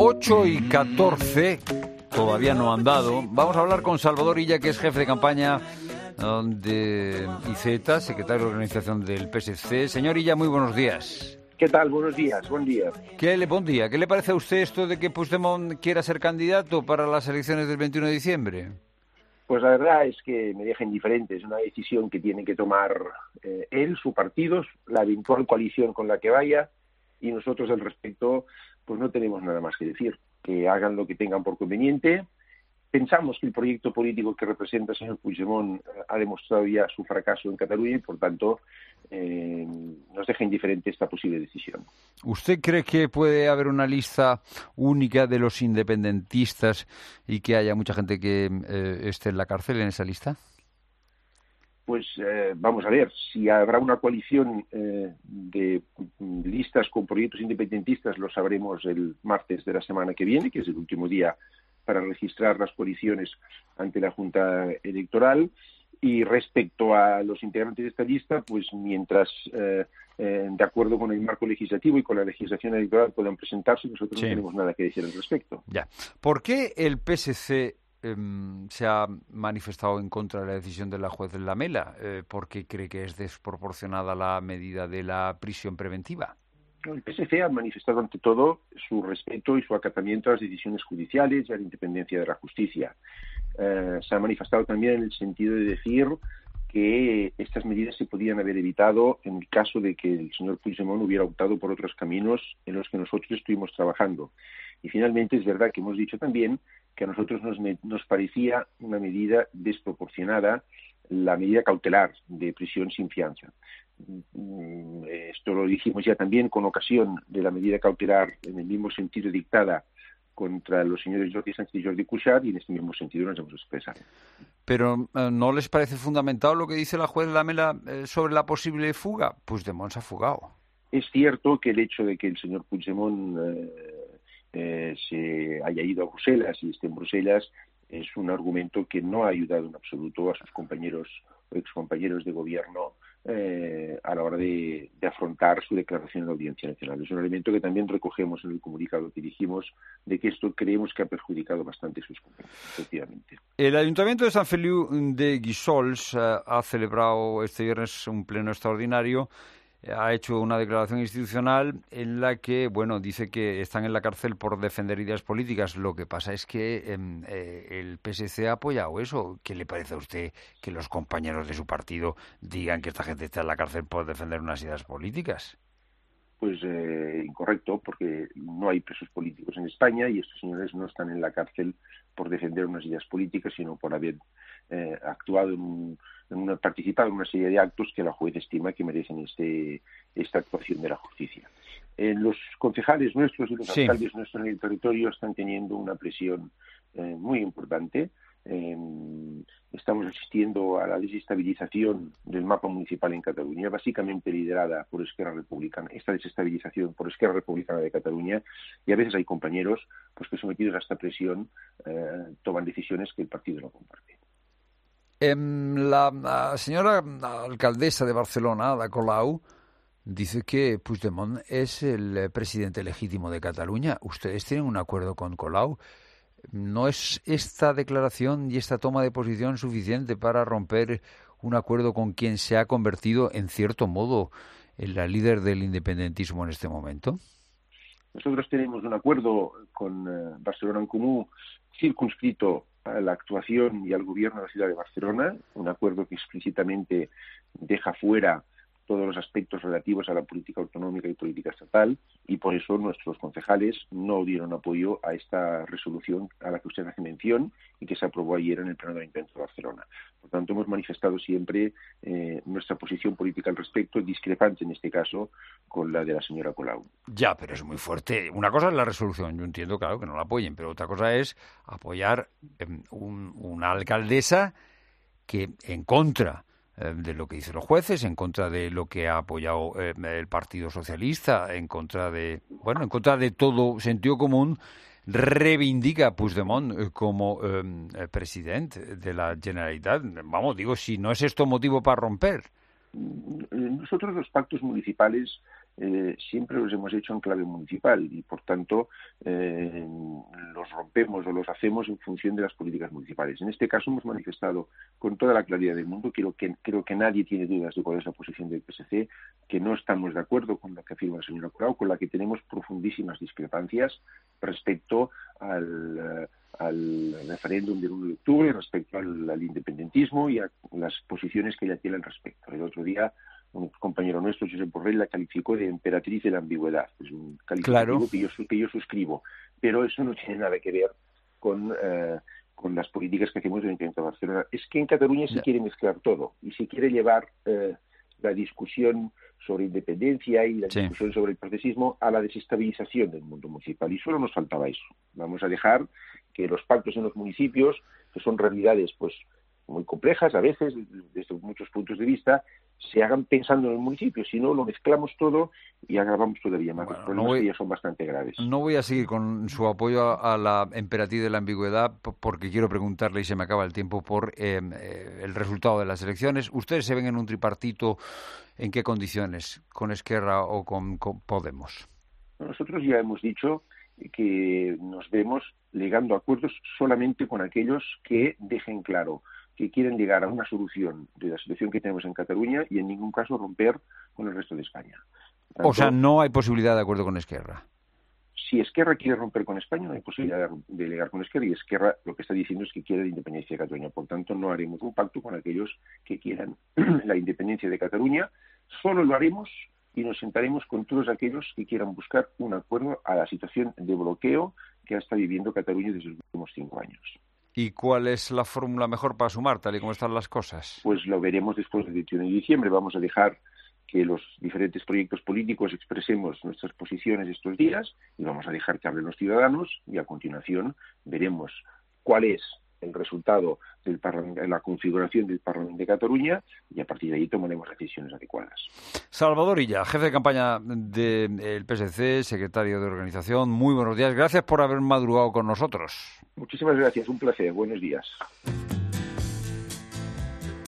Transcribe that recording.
8:14, todavía no han dado. Vamos a hablar con Salvador Illa, que es jefe de campaña de IZ, secretario de organización del PSC. Señor Illa, muy buenos días. ¿Qué tal? Buenos días, buen día. Buen día. ¿Qué le parece a usted esto de que Puigdemont quiera ser candidato para las elecciones del 21 de diciembre? Pues la verdad es que me deja indiferente. Es una decisión que tiene que tomar él, su partido, la eventual coalición con la que vaya, y nosotros al respecto pues no tenemos nada más que decir. Que hagan lo que tengan por conveniente. Pensamos que el proyecto político que representa el señor Puigdemont ha demostrado ya su fracaso en Cataluña y, por tanto, nos deja indiferente esta posible decisión. ¿Usted cree que puede haber una lista única de los independentistas y que haya mucha gente que esté en la cárcel en esa lista? Pues vamos a ver, si habrá una coalición de listas con proyectos independentistas, lo sabremos el martes de la semana que viene, que es el último día para registrar las coaliciones ante la Junta Electoral. Y respecto a los integrantes de esta lista, pues mientras, de acuerdo con el marco legislativo y con la legislación electoral, puedan presentarse, nosotros no tenemos nada que decir al respecto. Ya. ¿Por qué el PSC se ha manifestado en contra de la decisión de la juez Lamela? ¿Por qué cree que es desproporcionada la medida de la prisión preventiva? El PSC ha manifestado ante todo su respeto y su acatamiento a las decisiones judiciales y a la independencia de la justicia. Se ha manifestado también en el sentido de decir que estas medidas se podían haber evitado en el caso de que el señor Puigdemont hubiera optado por otros caminos en los que nosotros estuvimos trabajando. Y finalmente es verdad que hemos dicho también que a nosotros nos parecía una medida desproporcionada la medida cautelar de prisión sin fianza. Esto lo dijimos ya también con ocasión de la medida cautelar en el mismo sentido dictada contra los señores Jordi Sánchez y Jordi Cuixart, y en este mismo sentido nos hemos expresado. Pero ¿no les parece fundamental lo que dice la juez Lamela sobre la posible fuga? Puigdemont se ha fugado. Es cierto que el hecho de que el señor Puigdemont se haya ido a Bruselas y esté en Bruselas es un argumento que no ha ayudado en absoluto a sus compañeros o excompañeros de gobierno a la hora de afrontar su declaración en la Audiencia Nacional. Es un elemento que también recogemos en el comunicado que dirigimos, de que esto creemos que ha perjudicado bastante sus compañeros, efectivamente. El Ayuntamiento de Sant Feliu de Guíxols ha celebrado este viernes un pleno extraordinario. Ha hecho una declaración institucional en la que, dice que están en la cárcel por defender ideas políticas. Lo que pasa es que el PSC ha apoyado eso. ¿Qué le parece a usted que los compañeros de su partido digan que esta gente está en la cárcel por defender unas ideas políticas? Pues incorrecto, porque no hay presos políticos en España y estos señores no están en la cárcel por defender unas ideas políticas, sino por haber actuado participado en una serie de actos que la juez estima que merecen esta actuación de la justicia. Los concejales nuestros y los alcaldes nuestros en el territorio están teniendo una presión muy importante. Estamos asistiendo a la desestabilización del mapa municipal en Cataluña, básicamente liderada por Esquerra Republicana, esta desestabilización por Esquerra Republicana de Cataluña, y a veces hay compañeros pues que sometidos a esta presión toman decisiones que el partido no comparte. La señora alcaldesa de Barcelona, Ada Colau, dice que Puigdemont es el presidente legítimo de Cataluña. ¿Ustedes tienen un acuerdo con Colau? ¿No es esta declaración y esta toma de posición suficiente para romper un acuerdo con quien se ha convertido, en cierto modo, en la líder del independentismo en este momento? Nosotros tenemos un acuerdo con Barcelona en Comú circunscrito a la actuación y al gobierno de la ciudad de Barcelona, un acuerdo que explícitamente deja fuera todos los aspectos relativos a la política autonómica y política estatal, y por eso nuestros concejales no dieron apoyo a esta resolución a la que usted hace mención y que se aprobó ayer en el Pleno del Ayuntamiento de Barcelona. Por tanto, hemos manifestado siempre nuestra posición política al respecto, discrepante en este caso con la de la señora Colau. Ya, pero es muy fuerte. Una cosa es la resolución, yo entiendo, claro, que no la apoyen, pero otra cosa es apoyar una alcaldesa que en contra de lo que dicen los jueces, en contra de lo que ha apoyado el Partido Socialista, en contra de todo sentido común, reivindica a Puigdemont como presidente de la Generalitat. Si no es esto motivo para romper. Nosotros los pactos municipales siempre los hemos hecho en clave municipal y, por tanto, los rompemos o los hacemos en función de las políticas municipales. En este caso hemos manifestado con toda la claridad del mundo, creo que nadie tiene dudas de cuál es la posición del PSC, que no estamos de acuerdo con la que afirma la señora Colau, con la que tenemos profundísimas discrepancias respecto al referéndum del 1 de octubre, respecto al independentismo y a las posiciones que ella tiene al respecto. El otro día un compañero nuestro, Josep Borrell, la calificó de emperatriz de la ambigüedad. Es un calificativo que yo suscribo, pero eso no tiene nada que ver con las políticas que hacemos en el Ayuntamiento de Barcelona. Es que en Cataluña se quiere mezclar todo y se quiere llevar la discusión sobre independencia y la discusión sobre el procesismo a la desestabilización del mundo municipal. Y solo nos faltaba eso. Vamos a dejar que los pactos en los municipios, que son realidades pues muy complejas a veces, desde muchos puntos de vista, se hagan pensando en el municipio. Si no, lo mezclamos todo y agravamos todavía más. Los problemas que ya son bastante graves. No voy a seguir con su apoyo a la emperatriz de la ambigüedad porque quiero preguntarle, y se me acaba el tiempo, por el resultado de las elecciones. ¿Ustedes se ven en un tripartito? ¿En qué condiciones? ¿Con Esquerra o con Podemos? Nosotros ya hemos dicho que nos vemos llegando a acuerdos solamente con aquellos que dejen claro que quieren llegar a una solución de la situación que tenemos en Cataluña y en ningún caso romper con el resto de España. Tanto, o sea, no hay posibilidad de acuerdo con Esquerra. Si Esquerra quiere romper con España, no hay posibilidad de llegar con Esquerra, y Esquerra lo que está diciendo es que quiere la independencia de Cataluña. Por tanto, no haremos un pacto con aquellos que quieran la independencia de Cataluña. Solo lo haremos y nos sentaremos con todos aquellos que quieran buscar un acuerdo a la situación de bloqueo que está viviendo Cataluña desde los últimos 5 años. ¿Y cuál es la fórmula mejor para sumar, tal y como están las cosas? Pues lo veremos después del 21 de diciembre. Vamos a dejar que los diferentes proyectos políticos expresemos nuestras posiciones estos días y vamos a dejar que hablen los ciudadanos y a continuación veremos cuál es el resultado del la configuración del Parlamento de Cataluña y a partir de ahí tomaremos decisiones adecuadas. Salvador Illa, jefe de campaña del PSC, secretario de organización, muy buenos días. Gracias por haber madrugado con nosotros. Muchísimas gracias, un placer. Buenos días.